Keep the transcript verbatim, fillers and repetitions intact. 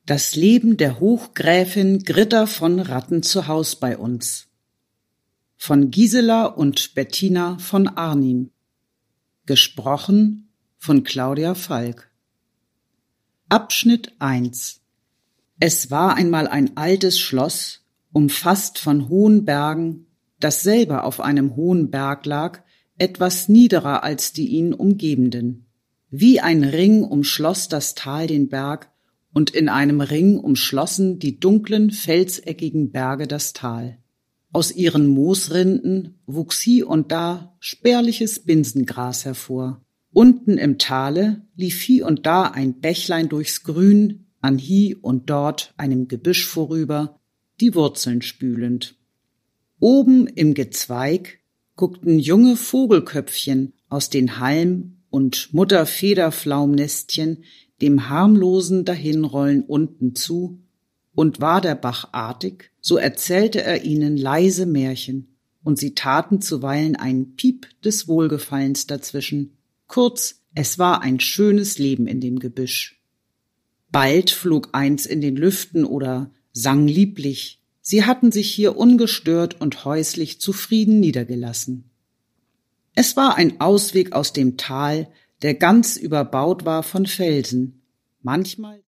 Das Leben der Hochgräfin Gritta von Ratten zu Haus bei uns von Gisela und Bettina von Arnim. Gesprochen von Claudia Falk. Abschnitt eins. Es war einmal ein altes Schloss, umfasst von hohen Bergen, das selber auf einem hohen Berg lag, etwas niederer als die ihn umgebenden. Wie ein Ring umschloss das Tal den Berg, und in einem Ring umschlossen die dunklen, felseckigen Berge das Tal. Aus ihren Moosrinden wuchs hie und da spärliches Binsengras hervor. Unten im Tale lief hie und da ein Bächlein durchs Grün, an hie und dort einem Gebüsch vorüber, die Wurzeln spülend. Oben im Gezweig guckten junge Vogelköpfchen aus den Halm- und Mutterfederflaumnestchen dem harmlosen Dahinrollen unten zu, und war der Bach artig, so erzählte er ihnen leise Märchen, und sie taten zuweilen einen Piep des Wohlgefallens dazwischen. Kurz, es war ein schönes Leben in dem Gebüsch. Bald flog eins in den Lüften oder sang lieblich. Sie hatten sich hier ungestört und häuslich zufrieden niedergelassen. Es war ein Ausweg aus dem Tal, der ganz überbaut war von Felsen. Manchmal